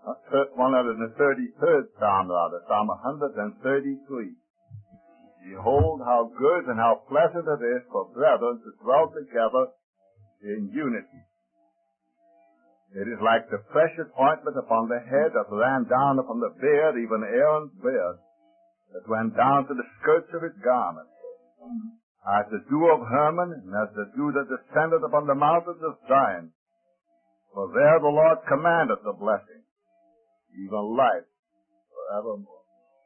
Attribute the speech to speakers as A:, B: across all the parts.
A: 133rd Psalm, Psalm 133. Behold how good and how pleasant it is for brethren to dwell together in unity. It is like the precious ointment upon the head that ran down upon the beard, even Aaron's beard, that went down to the skirts of his garment, as the dew of Hermon, and as the dew that descended upon the mountains of Zion. For there the Lord commandeth the blessing, even life forevermore.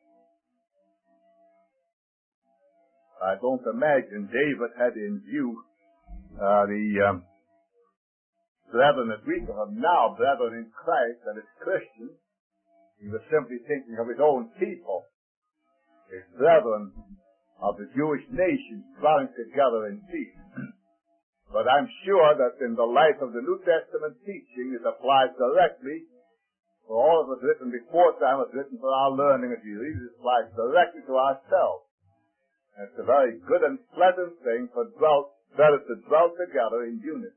A: I don't imagine David had in view the brethren that we call now, brethren in Christ, and as Christians. He was simply thinking of his own people, his brethren of the Jewish nation dwelling together in peace. But I'm sure that in the light of the New Testament teaching, it applies directly for all that was written before time was written for our learning. As you read, it applies directly to ourselves. And it's a very good and pleasant thing for brothers to dwell together in unity.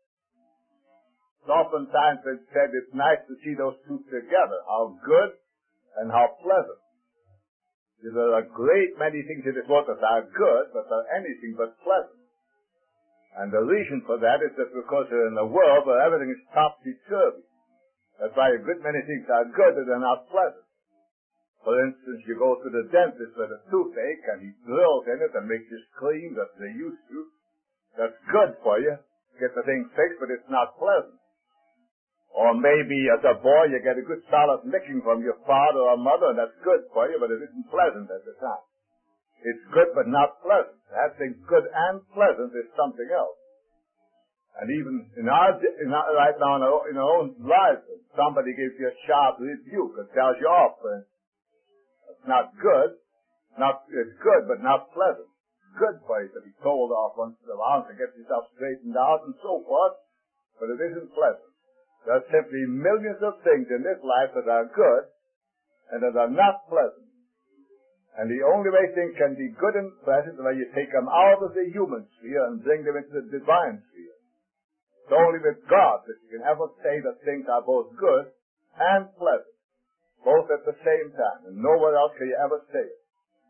A: Oftentimes it's said it's nice to see those two together. How good and how pleasant. There are a great many things in this world that are good, but are anything but pleasant. And the reason for that is that because we're in a world where everything is topsy-turvy. That's why a good many things are good and they're not pleasant. For instance, you go to the dentist with a toothache and he drills in it and makes you scream that they used to. That's good for you. Get the thing fixed, but it's not pleasant. Or maybe as a boy you get a good solid licking from your father or mother, and that's good for you, but it isn't pleasant at the time. It's good but not pleasant. Having good and pleasant is something else. And even in right now in our own lives, if somebody gives you a sharp rebuke and tells you off, it's not good. It's good but not pleasant. It's good for you to be told off once in a while to get yourself straightened out and so forth, but it isn't pleasant. There are simply millions of things in this life that are good and that are not pleasant. And the only way things can be good and pleasant is when you take them out of the human sphere and bring them into the divine sphere. It's only with God that you can ever say that things are both good and pleasant, both at the same time, and nowhere else can you ever say it.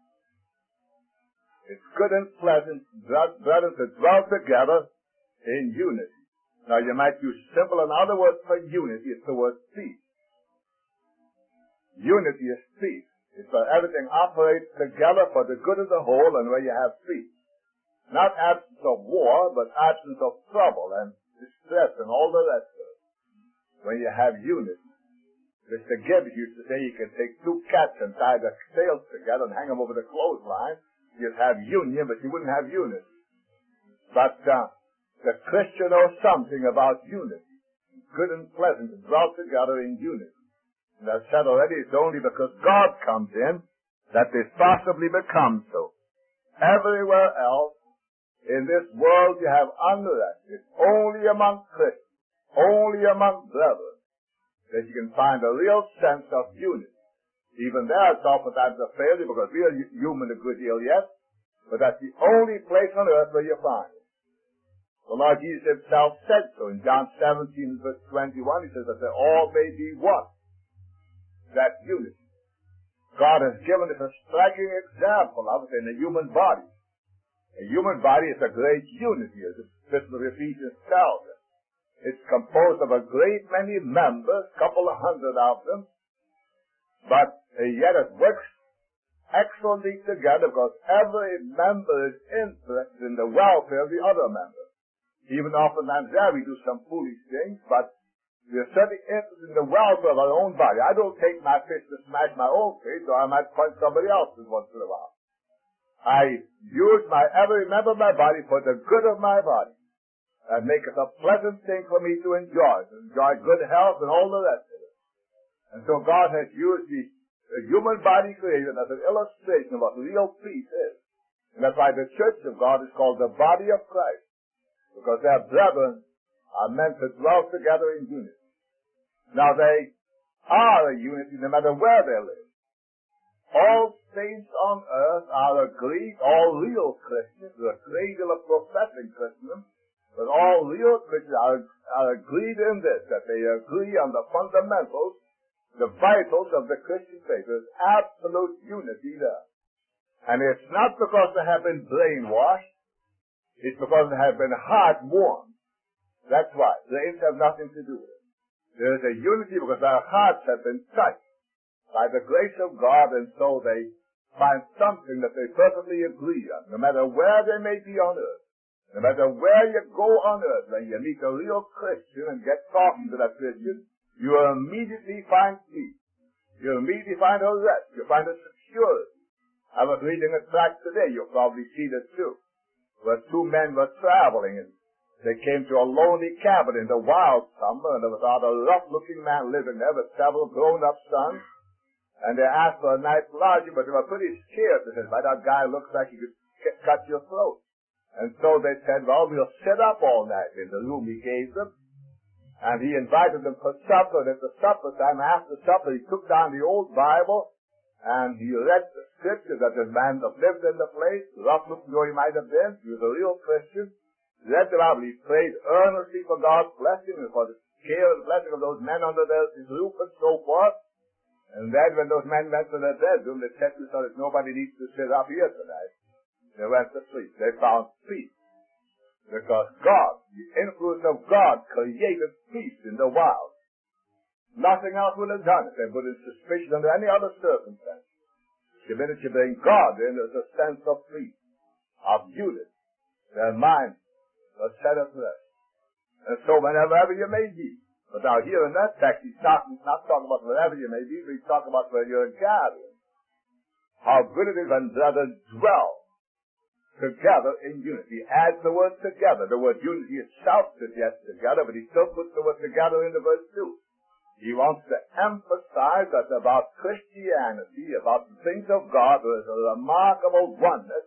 A: It's good and pleasant, brothers, to dwell together in unity. Now, you might use simple, another word for unity is the word peace. Unity is peace. It's where everything operates together for the good of the whole and where you have peace. Not absence of war, but absence of trouble and distress and all the rest of it. When you have unity. Mr. Gibbs used to say you can take two cats and tie their tails together and hang them over the clothesline. You'd have union, but you wouldn't have unity. But the Christian knows something about unity. Good and pleasant to dwell together in unity. And I've said already, it's only because God comes in that this possibly becomes so. Everywhere else in this world you have unrest. It's only among Christians, only among brethren, that you can find a real sense of unity. Even there it's oftentimes a failure because we are human a good deal yet, but that's the only place on earth where you find it. The Lord Jesus himself said so in John 17, verse 21. He says that they all may be one. That's unity. God has given us a striking example of it in the human body. A human body is a great unity, as the Epistle of Ephesians tells us. It's composed of a great many members, a couple of hundred of them, but yet it works excellently together because every member is interested in the welfare of the other member. Even oftentimes there we do some foolish things, but we are certainly interested in the welfare of our own body. I don't take my fist to smash my own face, or I might punch somebody else's once in a while. I use every member of my body for the good of my body, and make it a pleasant thing for me to enjoy good health and all the rest of it. And so God has used the human body created as an illustration of what real peace is. And that's why the Church of God is called the body of Christ. Because their brethren are meant to dwell together in unity. Now they are a unity no matter where they live. All saints on earth are agreed, all real Christians, there's a great deal of professing Christendom, but all real Christians are agreed in this, that they agree on the fundamentals the vitals of the Christian faith. There's absolute unity there. And it's not because they have been brainwashed. It's because they have been heart-warmed. That's why. Brains have nothing to do with it. There is a unity because our hearts have been touched by the grace of God, and so they find something that they perfectly agree on, no matter where they may be on earth. No matter where you go on earth, when you meet a real Christian and get talking to that Christian, you will immediately find peace. You immediately find a rest. You find a security. I was reading a tract today. You'll probably see this too, where two men were traveling, and they came to a lonely cabin in the wild summer, and there was a rough-looking man living there with several grown-up sons. And they asked for a night's lodging, but they were pretty scared. They said, "Why, that guy looks like he could cut your throat." And so they said, "Well, we'll sit up all night in the room he gave them." And he invited them for supper, and at the supper time, after supper, he took down the old Bible, and he read the scripture that this man that lived in the place, rough-looking though he might have been, he was a real Christian, read the Bible, he prayed earnestly for God's blessing and for the care and blessing of those men under his roof and so forth. And then when those men went to their bedroom, they said to themselves, "Nobody needs to sit up here tonight." They went to sleep. They found peace. Because God, the influence of God, created peace in the wild. Nothing else would have done it. They put in suspicion under any other circumstance. The minute you bring God in, there's a sense of peace, of unity. Their minds are set at rest. And so whenever you may be, but now here in that text, he's not talking about wherever you may be, but he's talking about where you're gathering. How good it is when brothers dwell together in unity. He adds the word together. The word unity itself suggests together, but he still puts the word together into verse 2. He wants to emphasize that about Christianity, about the things of God, there is a remarkable oneness,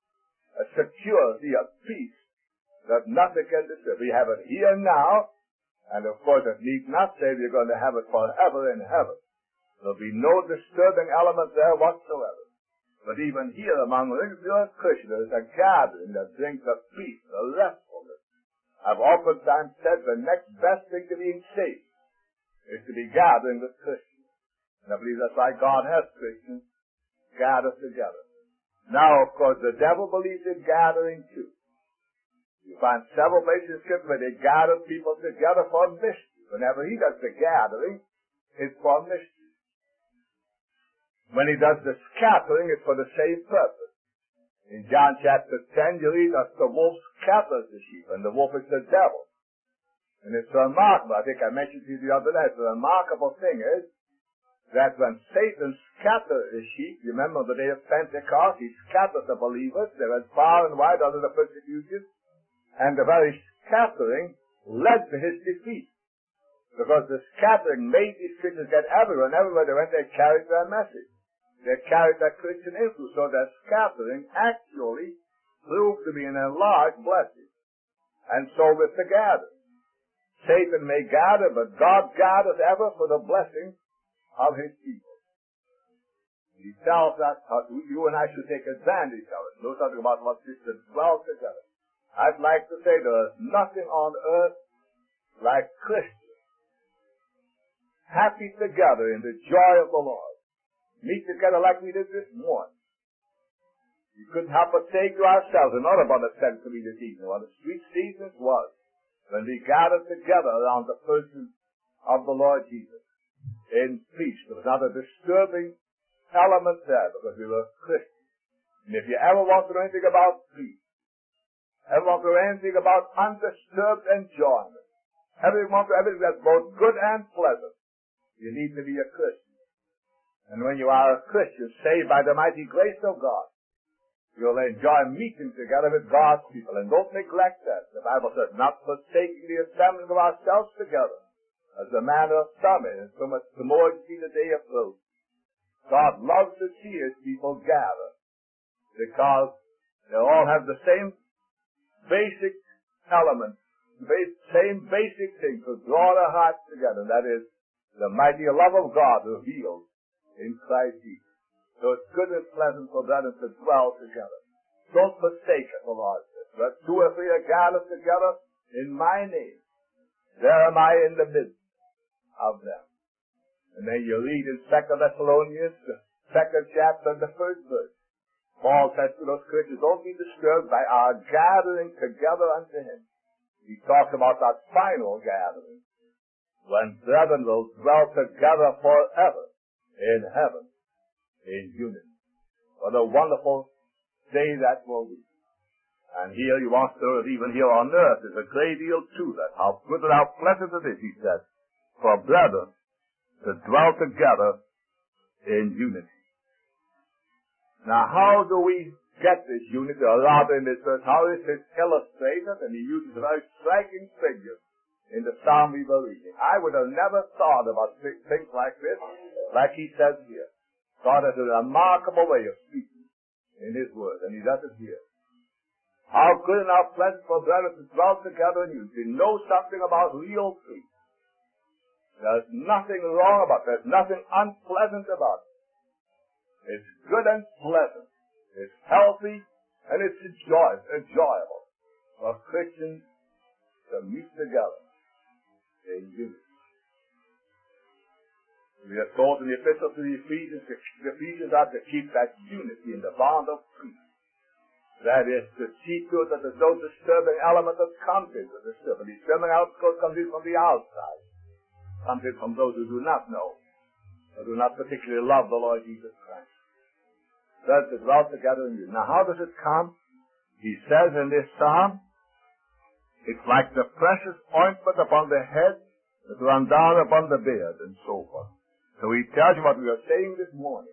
A: a security, a peace that nothing can disturb. We have it here now, and of course it need not say we're going to have it forever in heaven. There'll be no disturbing element there whatsoever. But even here among regular Christians, there's a gathering that brings a peace, a restfulness. I've oftentimes said the next best thing to being saved is to be gathering with Christians. And I believe that's why God has Christians gather together. Now, of course, the devil believes in gathering too. You find several places in Scripture where they gather people together for mischief. Whenever he does the gathering, it's for mischief. When he does the scattering, it's for the same purpose. In John chapter 10, you read that the wolf scatters the sheep, and the wolf is the devil. And it's remarkable, I think I mentioned to you the other night, the remarkable thing is that when Satan scattered the sheep, you remember the day of Pentecost, he scattered the believers, they went far and wide under the persecution, and the very scattering led to his defeat. Because the scattering made these Christians get everywhere, and everywhere they went, they carried their message. They carried that Christian influence, so that scattering actually proved to be an enlarged blessing. And so with the gathering. Satan may gather, but God gathers ever for the blessing of his people. He tells us how you and I should take advantage of it. No talking about what Christians dwell together. I'd like to say there is nothing on earth like Christians happy together in the joy of the Lord. Meet together like we did this morning. We couldn't help but say to ourselves, not about a sense of the season, what a sweet season it was when we gathered together around the person of the Lord Jesus in peace. There was not a disturbing element there because we were Christians. And if you ever want to know anything about peace, ever want to know anything about undisturbed enjoyment, ever want to know everything that's both good and pleasant, you need to be a Christian. And when you are a Christian, saved by the mighty grace of God, you'll enjoy meeting together with God's people. And don't neglect that. The Bible says, not forsaking the assembling of ourselves together, as the manner of some is, so much the more you see the day approach. God loves to see his people gather, because they all have the same basic element, same basic thing to draw their hearts together. That is, the mighty love of God revealed in Christ Jesus. So it's good and pleasant for brothers to dwell together. Don't forsake it, the Lord says. Let two or three are gathered together in my name. There am I in the midst of them. And then you read in 2 Thessalonians, the 2nd chapter, the 1st verse. Paul says to those Christians, don't be disturbed by our gathering together unto him. He talks about that final gathering, when brethren will dwell together forever in heaven, in unity. What a wonderful day that will be. And here he wants to, even here on earth, there's a great deal to that. How good and how pleasant it is, he says, for brethren to dwell together in unity. Now, how do we get this unity, or rather in this verse, how is it illustrated? And he uses a very striking figure in the psalm we were reading. I would have never thought about things like this, like he says here. God has a remarkable way of speaking in his word, and he does it here. How good and how pleasant for brethren to dwell together in unity. Know something about real peace. There's nothing wrong about it. There's nothing unpleasant about it. It's good and pleasant. It's healthy, and it's enjoyable for Christians to meet together in unity. We are told in the epistle to the Ephesians are to keep that unity in the bond of peace. That is, to see to it that there's no disturbing element that comes in to disturb. The disturbing element comes in from the outside. Comes in from those who do not know, or do not particularly love the Lord Jesus Christ. That's to dwell together in you. Now, how does it come? He says in this psalm, it's like the precious ointment upon the head that runs down upon the beard, and so forth. So he tells you what we were saying this morning,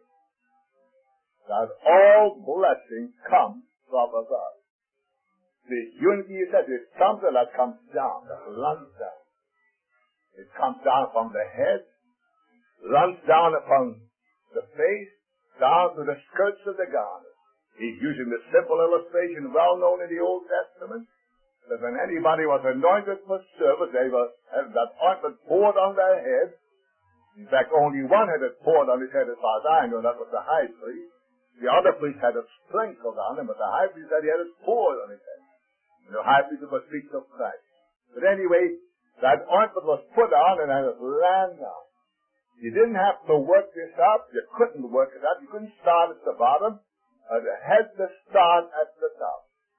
A: that all blessings come from above. This unity, he says, is something that comes down, that runs down. It comes down from the head, runs down upon the face, down to the skirts of the garment. He's using the simple illustration well known in the Old Testament, that when anybody was anointed for service, they were had that ointment poured on their head. In fact, only one had it poured on his head as far as I know, that was the high priest. The other priest had it sprinkled on him, but the high priest said he had it poured on his head. And the high priest was speaking of Christ. But anyway, that ointment was put on and then it ran down. You didn't have to work this up. You couldn't work it up. You couldn't start at the bottom. You had to start at the top.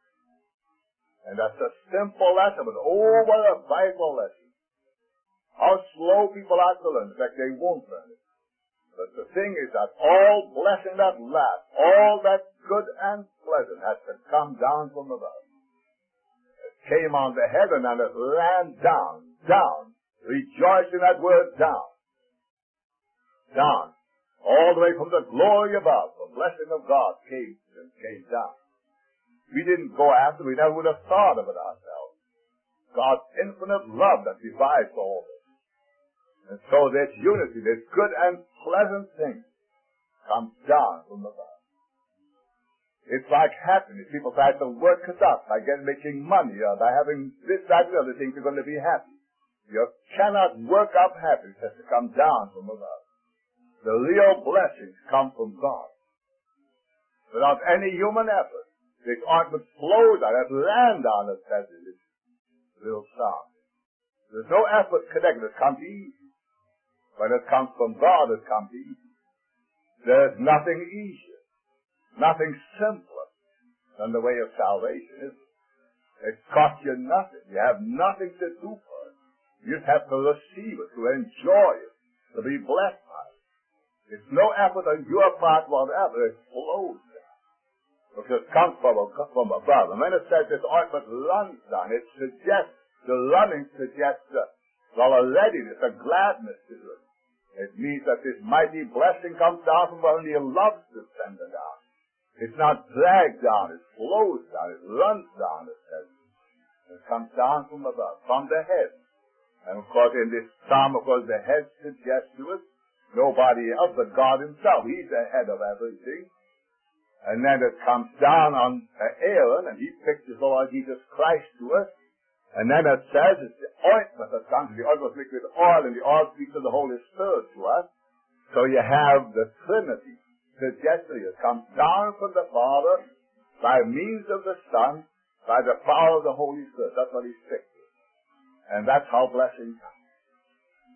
A: And that's a simple lesson, but oh, what a vital lesson. How slow people are to learn. In fact, they won't learn it. But the thing is that all blessing that lasts, all that good and pleasant has to come down from above. It came on the head and then it ran down, down. Rejoice in that word, down. Down. All the way from the glory above, the blessing of God came down. We didn't go after, we never would have thought of it ourselves. God's infinite love that divides all this. And so this unity, this good and pleasant thing, comes down from above. It's like happiness. People try to work it up by making money or by having this, that, and the other thing, you're going to be happy. You cannot work up happiness. It has to come down from above. The real blessings come from God. Without any human effort, this ointment flows out, it ran down, it says in this little psalm. There's no effort connected. It comes easy. When it comes from God, it comes easy. There's nothing easier, nothing simpler than the way of salvation, is it? It costs you nothing. You have nothing to do for it. You just have to receive it, to enjoy it, to be blessed by it. It's no effort on your part whatever. It flows down. Because it comes from above. And when it says this ointment runs down, it suggests, the running suggests a readiness, a gladness to it. It means that this mighty blessing comes down from above and he loves to send it down. It's not dragged down, it flows down, it runs down, it says. It comes down from above, from the head. And of course in this psalm, of course, the head suggests to us nobody else but God himself. He's the head of everything. And then it comes down on Aaron, and he pictures the Lord Jesus Christ to us. And then it says it's the ointment that comes. The ointment was mixed with oil, and the oil speaks of the Holy Spirit to us. So you have the Trinity suggested. It comes down from the Father by means of the Son, by the power of the Holy Spirit. That's what he's pictured. And that's how blessing comes.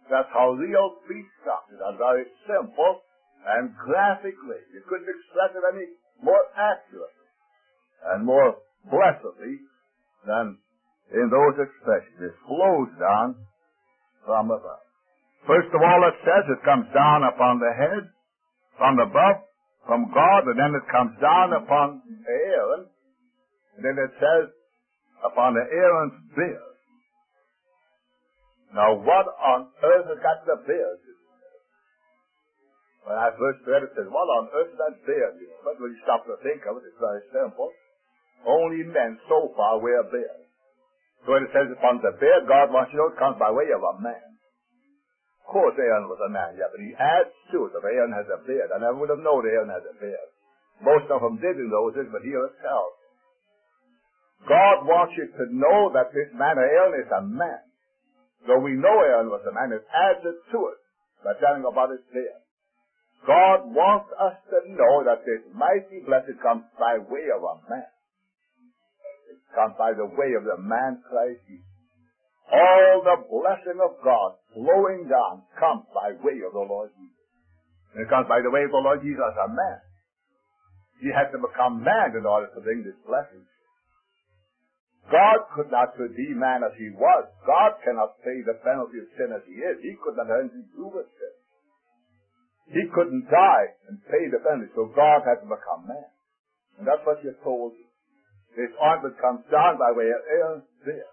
A: That's how real peace comes. It's very simple and graphically. You couldn't express it any more accurately and more blessedly than in those expressions. It flows down from above. First of all, it says it comes down upon the head, from above, from God, and then it comes down upon Aaron, and then it says upon Aaron's beard. Now, what on earth has got the beard to do? When I first read it, I said, what on earth is that beard? But when you stop to think of it, it's very simple. Only men so far wear beards. So when it says upon the beard, God wants you to know it comes by way of a man. Of course, Aaron was a man, yeah, but he adds to it that Aaron has a beard. I never would have known Aaron has a beard. Most of them did in those days, but here it tells. God wants you to know that this man, Aaron, is a man. Though we know Aaron was a man, it adds it to it by telling about his beard. God wants us to know that this mighty blessing comes by way of a man. It comes by the way of the man Christ Jesus. All the blessing of God flowing down comes by way of the Lord Jesus. And it comes by the way of the Lord Jesus as a man. He had to become man in order to bring this blessing. God could not be man as he was. God cannot pay the penalty of sin as he is. He could not have anything to do with sin. He couldn't die and pay the penalty, so God had to become man. And that's what you're told. This ointment comes down by way of Aaron's beard.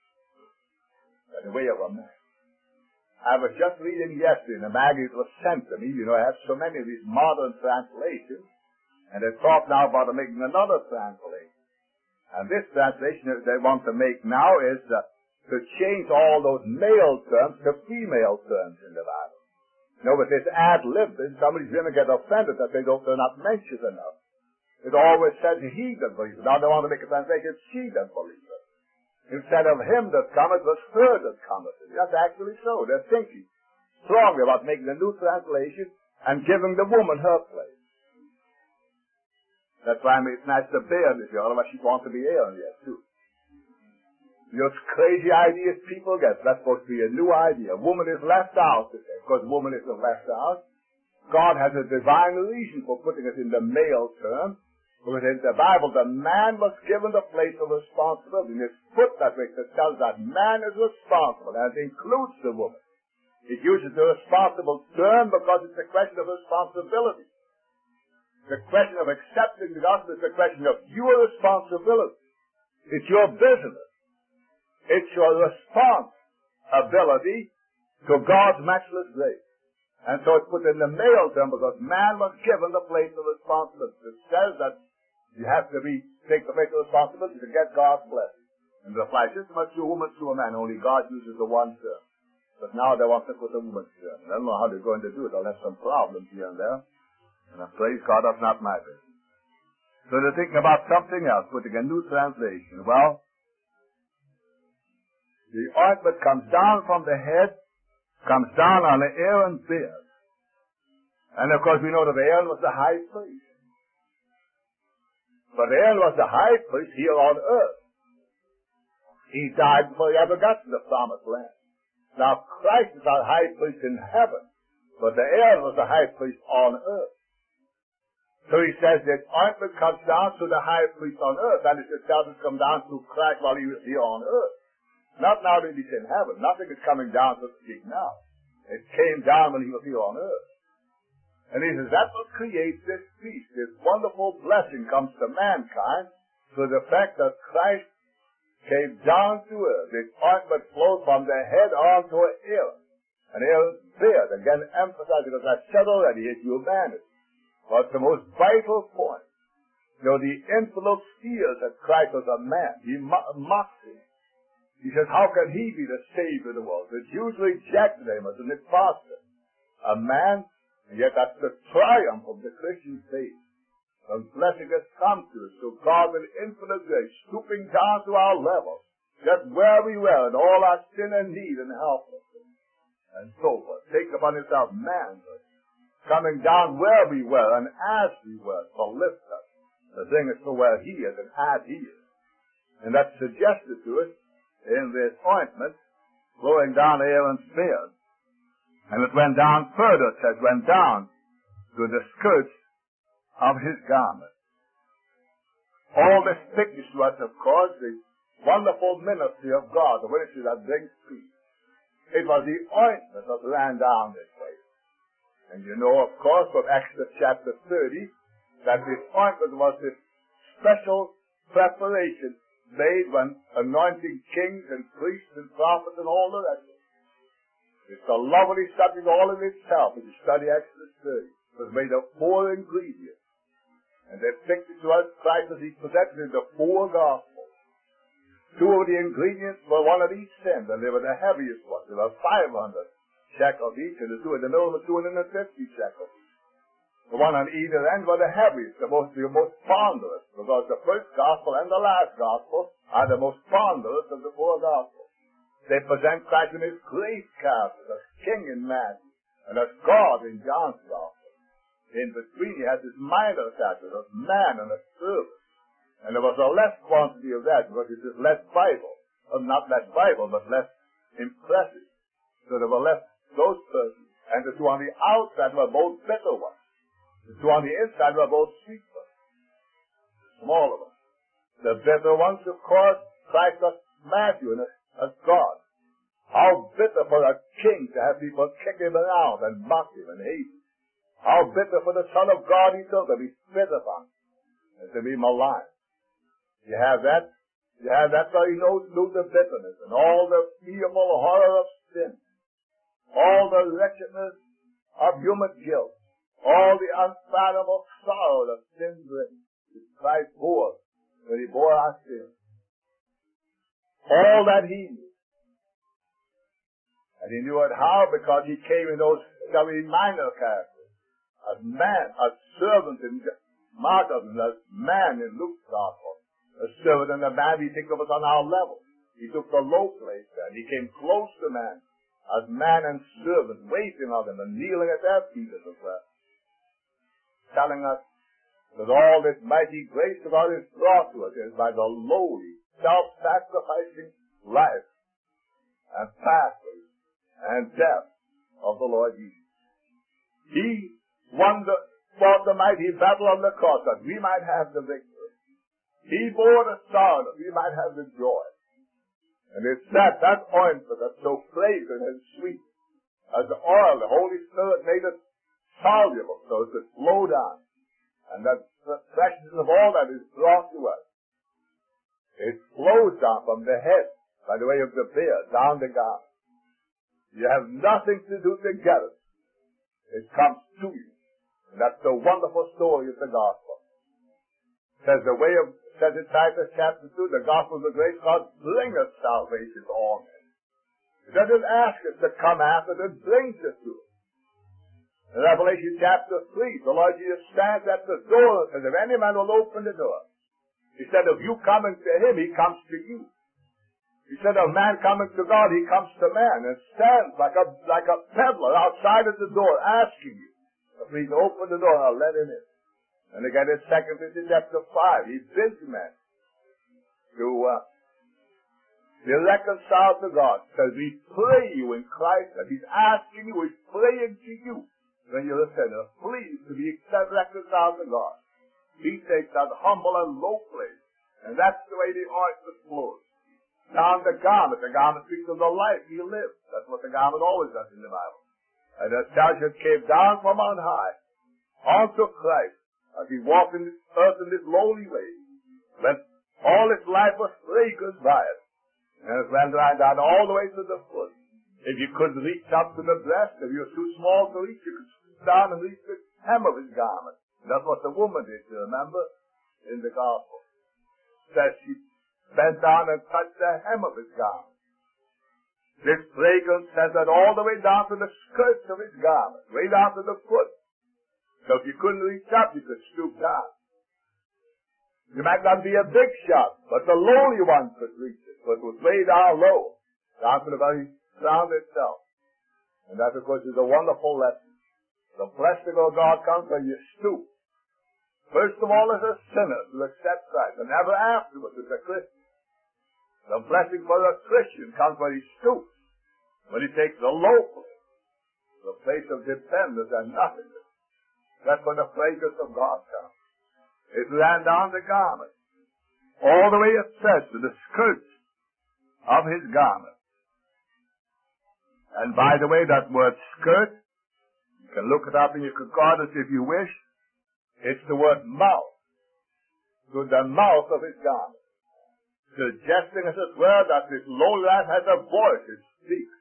A: By the way of a man. I was just reading yesterday, and the magazine was sent to me. You know, I have so many of these modern translations, and they talk now about making another translation. And this translation that they want to make now is to change all those male terms to female terms in the Bible. You know, with this ad-lib, somebody's going to get offended that they're not mentioned enough. It always says he that believeth. Now they want to make a translation, she that believeth. Instead of him that cometh, was her that cometh. That's actually so. They're thinking strongly about making a new translation and giving the woman her place. That's why I made it nice to bear this year, otherwise she wants to be Aaron yet, too. Those crazy ideas people get, that's supposed to be a new idea. Woman is left out today, because woman isn't left out. God has a divine reason for putting it in the male term, because in the Bible, the man was given the place of responsibility. And it's put that way to tell that man is responsible, and it includes the woman. It uses the responsible term because it's a question of responsibility. The question of accepting the gospel is a question of your responsibility. It's your business. It's your responsibility to God's matchless grace. And so it's put in the male term because man was given the place of responsibility. It says that you have to take the place of responsibility to get God's blessing. And it applies just as much to a woman as to a man, only God uses the one term. But now they want to put the woman's term. I don't know how they're going to do it. They'll have some problems here and there. And I praise God, that's not my business. So they're thinking about something else, putting a new translation. Well, the ointment comes down from the head, comes down on the Aaron's beard. And of course we know that Aaron was the high priest. But Aaron was the high priest here on earth. He died before he ever got to the promised land. Now Christ is our high priest in heaven, but the Aaron was the high priest on earth. So he says that ointment comes down to the high priest on earth, and it itself has come down through Christ while he was here on earth. Not now that he's in heaven. Nothing is coming down, so to speak, now. It came down when he was here on earth. And he says that's what creates this peace. This wonderful blessing comes to mankind through the fact that Christ came down to earth. This ointment flowed from the head on to Aaron. And Aaron's beard, again emphasizing, as I said already, his humanity. But the most vital point. You know, the infidel fears that Christ was a man. He mocks him. He says, how can he be the Savior of the world? The Jews rejected him as an impostor. A man, and yet that's the triumph of the Christian faith. The blessing has come to us. So God, with infinite grace, stooping down to our level, just where we were in all our sin and need and helplessness, and so forth, take upon himself manhood, coming down where we were and as we were, to lift us, to bring us to where he is and as he is. And that's suggested to us in this ointment flowing down Aaron's beard. And it went down further, it says, went down to the skirts of his garment. All this pictures to us, of course, the wonderful ministry of God, the ministry that brings peace. It was the ointment that ran down this way. And you know, of course, from Exodus chapter 30, that this ointment was this special preparation made when anointing kings and priests and prophets and all the rest. It's a lovely subject all in itself. If you study Exodus 30, it was made of 4 ingredients. And they pictured to us Christ as he presented in the 4 Gospels. 2 of the ingredients were one of each sin, and they were the heaviest ones. They were 500 shekels each, and the 2 in the middle were 250 shekels. The one on either end were the heaviest, the most ponderous, because the first Gospel and the last Gospel are the most ponderous of the 4 Gospels. They present Christ in his great character as King in Matthew, and as God in John's Gospel. In between, he had this minor character of man and a servant. And there was a less quantity of that because it is less Bible. Not less Bible, but less impressive. So there were less those persons. And the 2 on the outside were both bitter ones. The 2 on the inside were both sweet ones. The smaller ones. The bitter ones, of course, Christ was Matthew as God. How bitter for a king to have people kick him around and mock him and hate him. How bitter for the Son of God himself to be spit upon and to be maligned. You have that so he knows the bitterness and all the fearful horror of sin, all the wretchedness of human guilt, all the unfathomable sorrow that sin brings. Christ bore when he bore our sins. All that he knew. And he knew it how? Because he came in those very minor characters. As man, as servant in martyrdom, as man in Luke's Gospel. A servant and a man, he thinks of us on our level. He took the low place there. He came close to man. As man and servant, waiting on him and kneeling at their feet as it were. Telling us that all this mighty grace of God is brought to us is by the lowly, self-sacrificing life and pathway and death of the Lord Jesus. He fought the mighty battle on the cross that we might have the victory. He bore the sorrow that we might have the joy. And it's that ointment that's so fragrant and sweet as the oil, the Holy Spirit made it soluble so it could flow down. And that the freshness of all that is brought to us. It flows down from the head by the way of the beard down the garment. You have nothing to do to get it. It comes to you. And that's the wonderful story of the gospel. Says in Titus chapter 2, the gospel of the grace of God bringeth salvation to all men. It doesn't ask us to come after it, it brings us to it. In Revelation chapter 3, the Lord Jesus stands at the door and says, if any man will open the door. He said, if you coming to him, he comes to you. He said, if man coming to God, he comes to man and stands like a peddler outside of the door asking you, please open the door and I'll let him in. And again in 2 Timothy chapter 5, he bids men to be reconciled to God. Says, we pray you in Christ, that he's asking you, he's praying to you, when you're a sinner, please to be reconciled to God. He takes that humble and low place, and that's the way the ointment flows. Down the garment speaks of the life he lived. That's what the garment always does in the Bible. And it tells you it came down from on high, onto Christ, as he walked in this earth in this lowly way, when all his life was fragrant by it. And it ran right down all the way to the foot. If you couldn't reach up to the breast, if you were too small to reach, you could stoop down and reach the hem of his garment. That's what the woman did, you remember, in the gospel. Says she bent down and touched the hem of his garment. This fragrance sent that all the way down to the skirts of his garment, way down to the foot. So if you couldn't reach up, you could stoop down. You might not be a big shot, but the lowly one could reach it. But it was way down low, down to the very ground itself. And that, of course, is a wonderful lesson. The blessing of God comes when you stoop. First of all, as a sinner to accept Christ, and ever afterwards as a Christian. The blessing for a Christian comes when he stoops, when he takes the low place. the place of dependence and nothingness. That's when the fragrance of God comes. It ran down the garment. All the way it says to the skirts of his garment. And by the way, that word skirt, you can look it up in your concordance if you wish. It's the word mouth. To the mouth of his garment. Suggesting as it were that this lowland has a voice. It speaks.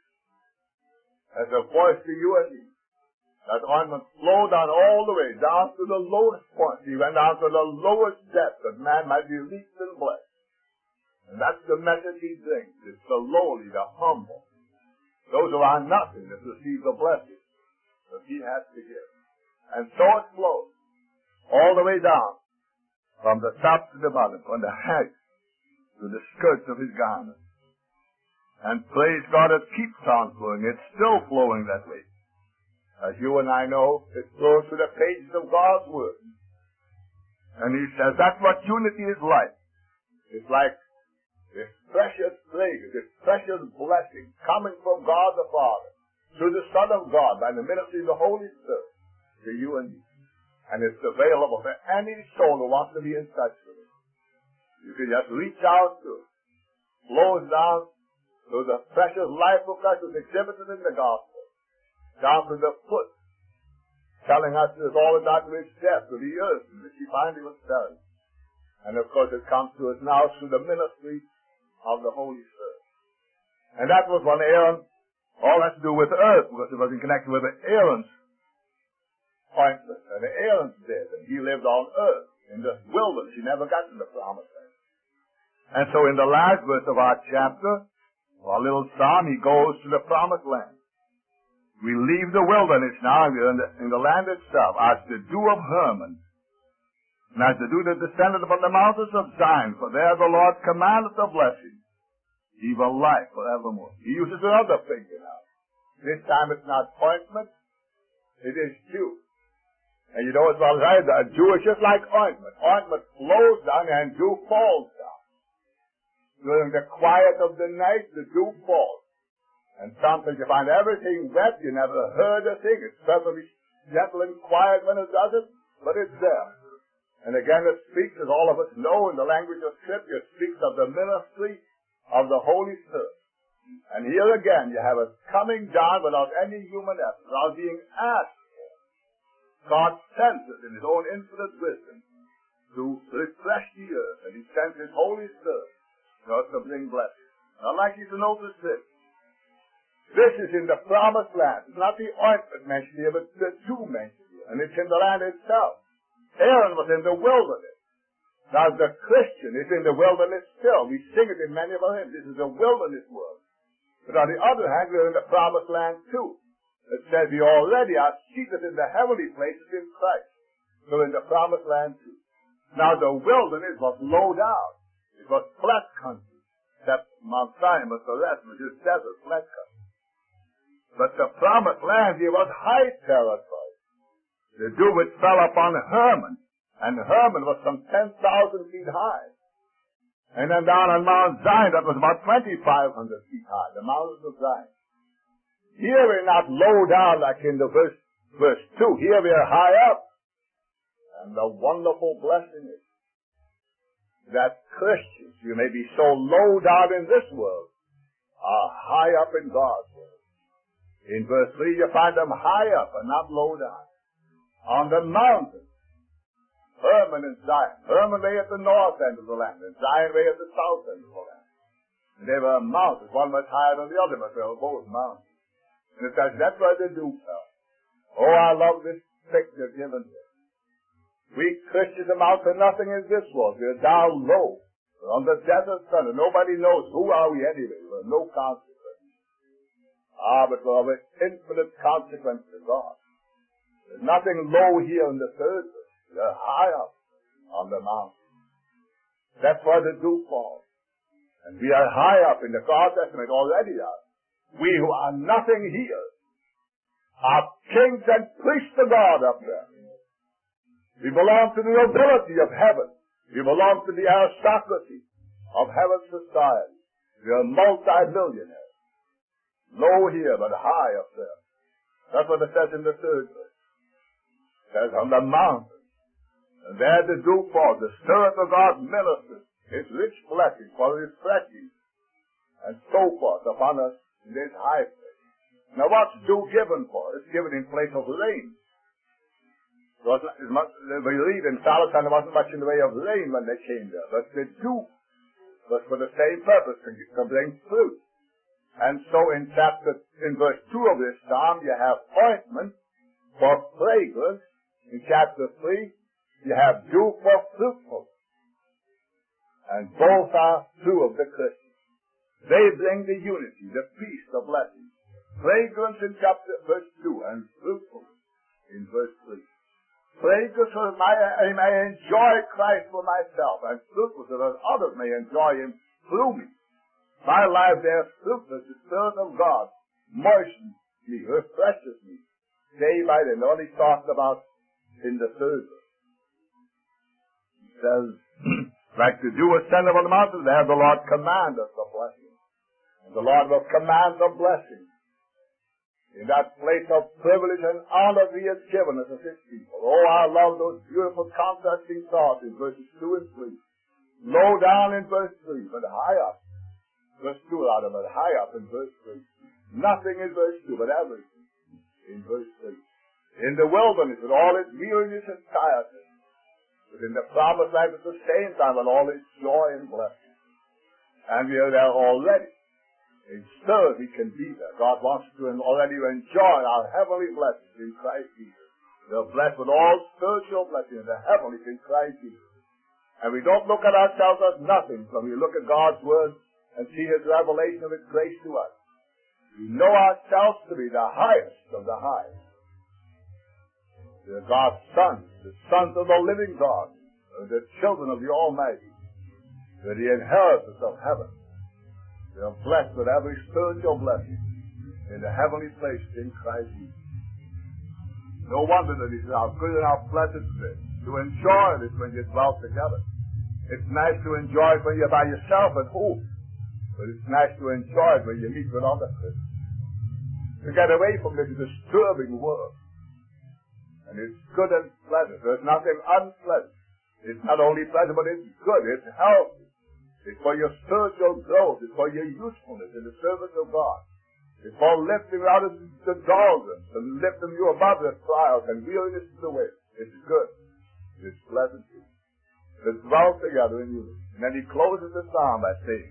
A: Has a voice to you and me. That ointment flowed down all the way, down to the lowest point. He went down to the lowest depth that man might be reached and blessed. And that's the message he brings. It's the lowly, the humble. Those who are nothing that receive the blessing that he has to give. And so it flows. All the way down. From the top to the bottom. From the head to the skirts of his garment. And praise God, it keeps on flowing. It's still flowing that way. As you and I know, it flows through the pages of God's Word. And he says that's what unity is like. It's like this precious fragrance, this precious blessing coming from God the Father through the Son of God by the ministry of the Holy Spirit to you and me. And it's available for any soul who wants to be in touch with it. You can just reach out to it. Flows down through the precious life of Christ that's exhibited in the gospel. Down to the foot, telling us that all the dark rich depths of the earth that she finally was telling. And of course it comes to us now through the ministry of the Holy Spirit. And that was when Aaron, all that to do with earth, because it was in connection with Aaron's ointment, and Aaron's death, and he lived on earth, in the wilderness. He never got to the promised land. And so in the last verse of our chapter, our little psalm, he goes to the promised land. We leave the wilderness now, we're in the land itself, as the dew of Hermon, and as the dew that descended upon the mountains of Zion, for there the Lord commandeth the blessing, even life forevermore. He uses another figure now. This time it's not ointment, it is dew. And you know as well as I do, dew is just like ointment. Ointment flows down and dew falls down. During the quiet of the night, the dew falls. And sometimes you find everything wet, you never heard a thing. It's perfectly gentle and quiet when it does it, but it's there. And again it speaks, as all of us know in the language of Scripture, it speaks of the ministry of the Holy Spirit. And here again you have it coming down without any human effort, without being asked for. God sends it in his own infinite wisdom to refresh the earth, and he sends his Holy Spirit to bring blessing. I'd like you to notice this. This is in the promised land. It's not the ointment mentioned here, but the dew mentioned here. And it's in the land itself. Aaron was in the wilderness. Now the Christian is in the wilderness still. We sing it in many of our hymns. This is a wilderness world. But on the other hand, we're in the promised land too. It says we already are seated in the heavenly places in Christ. So in the promised land too. Now the wilderness was low down. It was flat country. Except Mount Sinai was the rest, which is desert, flat country. But the promised land here was high territory. The dew which fell upon Hermon, and Hermon was some 10,000 feet high. And then down on Mount Zion, that was about 2,500 feet high, the mountains of Zion. Here we're not low down like in the verse 2. Here we are high up. And the wonderful blessing is that Christians, you may be so low down in this world, are high up in God's world. In verse 3, you find them high up and not low down. On the mountain. Hermon and Zion. Hermon lay at the north end of the land, and Zion lay at the south end of the land. And they were mountains, one much higher than the other, but they were both mountains. And it says, that's where the dew fell. Oh, I love this picture given here. We Christians amount to nothing in this world. We're down low. We're on the desert sun, and nobody knows who are we anyway. We're no consequence. But we're of infinite consequence to God. There's nothing low here in the third verse. We're high up on the mountain. That's where the dew falls. And we are high up in the God's estimate already are. We who are nothing here are kings and priests of God up there. We belong to the nobility of heaven. We belong to the aristocracy of heaven's society. We are multi-millionaires. Low here, but high up there. That's what it says in the 3rd verse. It says, on the mountain, and there the dew falls, the Spirit of God ministers His rich blessing for refreshing, and so forth upon us in this high place. Now what's dew given for? It's given in place of rain. We read in Palestine there wasn't much in the way of rain when they came there, but the dew was for the same purpose, to bring fruit. And so in verse 2 of this psalm, you have ointment for fragrance. In chapter 3, you have dew for fruitfulness. And both are true of the Christian. They bring the unity, the peace, the blessing. Fragrance in verse 2 and fruitfulness in verse 3. Fragrance so that I may enjoy Christ for myself, and fruitfulness so that others may enjoy Him through me. My life bears fruitfulness. The Spirit of God moistens me, refreshes me, day by day. And all He's talking about in the 3rd verse. He says, like the dew ascend upon the mountains, there the Lord command us the blessing. And the Lord will command the blessing. In that place of privilege and honor He has given us as His people. Oh, I love those beautiful contrasting thoughts in verses 2 and 3. Low down in verse 3, but high up. Verse 2 out of it, high up in verse 3. Nothing in verse 2, but everything in verse 3. In the wilderness, with all its weariness and tiredness, but in the promised land at the same time, with all its joy and blessing. And we are there already. In spirit, we can be there. God wants us to already enjoy our heavenly blessings in Christ Jesus. We are blessed with all spiritual blessings, the heavenly in Christ Jesus. And we don't look at ourselves as nothing, when we look at God's Word and see His revelation of His grace to us. We know ourselves to be the highest of the highest. We are God's sons, the sons of the living God, the children of the Almighty. We are the inheritors of heaven. We are blessed with every spiritual blessing in the heavenly places in Christ Jesus. No wonder that He says how good and how pleasant it is to enjoy this when you dwell together. It's nice to enjoy it when you're by yourself at home. But it's nice to enjoy it when you meet with other Christians. To get away from this disturbing world. And it's good and pleasant. There's nothing unpleasant. It's not only pleasant, but it's good. It's healthy. It's for your spiritual growth. It's for your usefulness in the service of God. It's for lifting you out of the doldrums and lifting you above the trials and weariness of the way. It's good. It's pleasant. It's dwell together in unity. And then he closes the psalm by saying,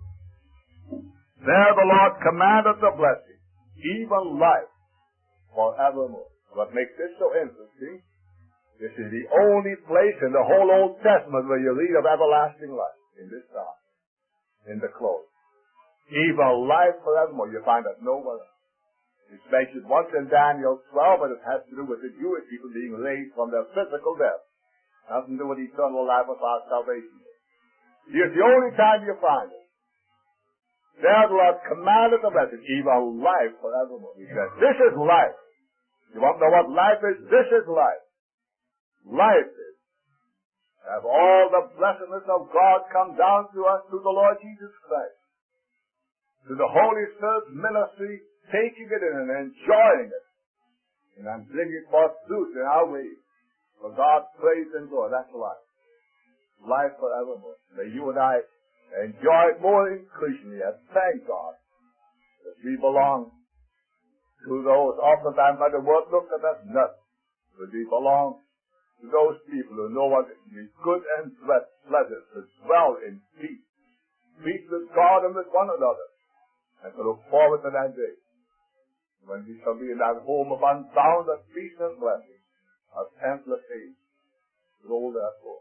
A: there the Lord commandeth the blessing, even life, forevermore. What makes this so interesting, this is the only place in the whole Old Testament where you read of everlasting life, in this psalm, in the close. Even life forevermore, you find that nowhere else. It's mentioned once in Daniel 12, but it has to do with the Jewish people being raised from their physical death. Nothing to do with eternal life of our salvation. Here's the only time you find it. There the Lord commanded the blessing, even life forevermore. He says, this is life. You want to know what life is? This is life. Life is to have all the blessedness of God come down to us through the Lord Jesus Christ. Through the Holy Spirit's ministry, taking it in and enjoying it. And then bringing forth fruit in our ways. For God's praise and glory. That's life. Life forevermore. May you and I enjoy it more increasingly, and thank God that we belong to those, oftentimes by the world look at us nuts, but we belong to those people who know what it is good and pleasant to dwell in peace. Peace with God and with one another, and to look forward to that day when we shall be in that home of unbounded peace and blessing, of endless age. Roll therefore.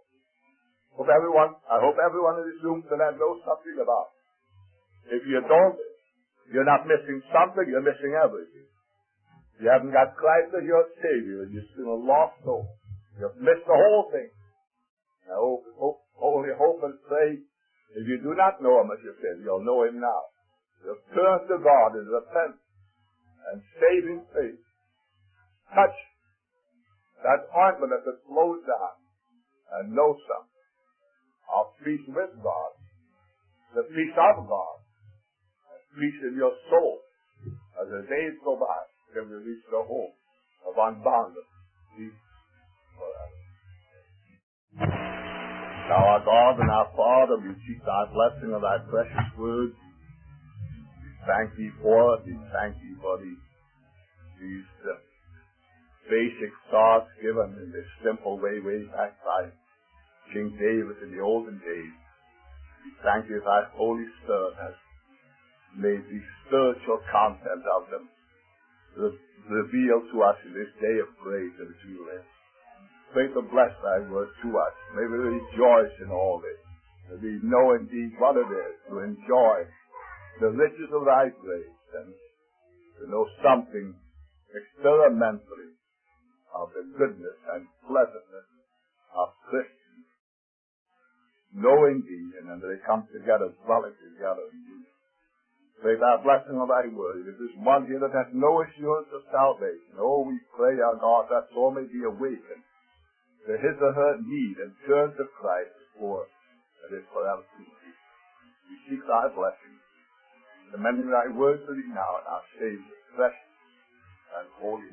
A: I hope everyone in this room tonight knows something about it. If you don't, you're not missing something, you're missing everything. You haven't got Christ as your Savior, and you're still a lost soul. You've missed the whole thing. I only hope and pray, if you do not know Him as your Savior, you'll know Him now. You'll turn to God in repentance and saving faith. Touch that ointment as it flows down, and know something of peace with God, the peace of God, and peace in your soul as the days go by. till we reach the home of unbounded peace forever. Thou our God and our Father, we seek thy blessing of thy precious word. We thank thee for it. We thank thee for these basic thoughts given in this simple way back by King David in the olden days. We thank you thy Holy Spirit has made the spiritual content of them revealed to us in this day of grace in which we live. Pray to bless thy word to us. May we rejoice in all this. May we know indeed what it is to enjoy the riches of thy grace and to know something experimentally of the goodness and pleasantness of Christians, knowing thee, and then they come together, dwelling together in you. Pray thy blessing of thy word. If there's one here that has no assurance of salvation, oh, we pray, our God, that soul may be awakened to his or her need and turn to Christ before it is forever too late. We seek thy blessing, commending thy word to thee now in our Savior, precious and holy